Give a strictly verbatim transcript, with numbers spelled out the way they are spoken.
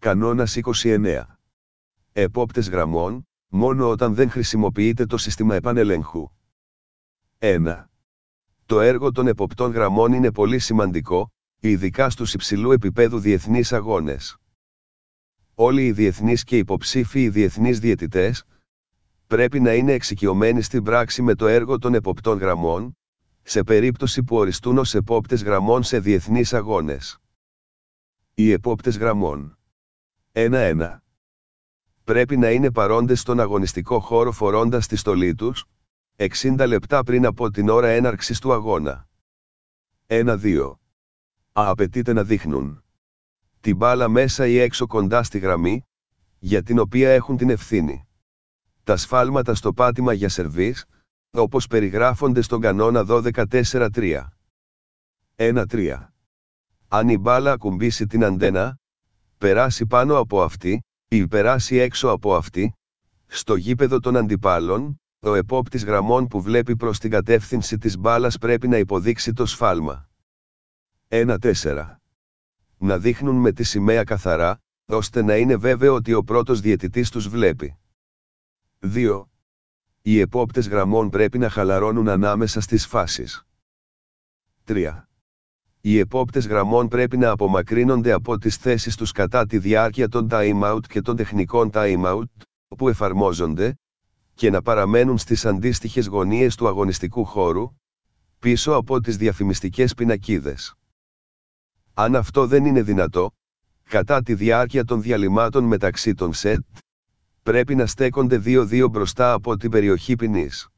Κανόνας είκοσι εννέα. Επόπτες γραμμών, μόνο όταν δεν χρησιμοποιείται το σύστημα επανελέγχου. ένα. Το έργο των εποπτών γραμμών είναι πολύ σημαντικό, ειδικά στους υψηλού επίπεδου διεθνείς αγώνες. Όλοι οι διεθνείς και υποψήφιοι διεθνείς διαιτητές πρέπει να είναι εξοικειωμένοι στην πράξη με το έργο των εποπτών γραμμών, σε περίπτωση που οριστούν ως επόπτες γραμμών σε διεθνείς αγώνες. Οι επόπτες γραμμών. ένα ένα. Πρέπει να είναι παρόντες στον αγωνιστικό χώρο φορώντας τη στολή τους, εξήντα λεπτά πριν από την ώρα έναρξης του αγώνα. ένα δύο. Απαιτείται να δείχνουν την μπάλα μέσα ή έξω κοντά στη γραμμή, για την οποία έχουν την ευθύνη. Τα σφάλματα στο πάτημα για σερβίς, όπως περιγράφονται στον κανόνα δώδεκα τέσσερα τρία. ένα τρία. Αν η μπάλα ακουμπήσει την αντένα, περάσει πάνω από αυτή, ή περάσει έξω από αυτή, στο γήπεδο των αντιπάλων, ο επόπτης γραμμών που βλέπει προς την κατεύθυνση της μπάλας πρέπει να υποδείξει το σφάλμα. ένα τέσσερα. Να δείχνουν με τη σημαία καθαρά, ώστε να είναι βέβαιο ότι ο πρώτος διαιτητής τους βλέπει. δύο. Οι επόπτες γραμμών πρέπει να χαλαρώνουν ανάμεσα στις φάσεις. τρία. Οι επόπτες γραμμών πρέπει να απομακρύνονται από τις θέσεις τους κατά τη διάρκεια των time out και των τεχνικών time out, που εφαρμόζονται, και να παραμένουν στις αντίστοιχες γωνίες του αγωνιστικού χώρου, πίσω από τις διαφημιστικές πινακίδες. Αν αυτό δεν είναι δυνατό, κατά τη διάρκεια των διαλυμάτων μεταξύ των σετ, πρέπει να στέκονται δύο δύο μπροστά από την περιοχή ποινής.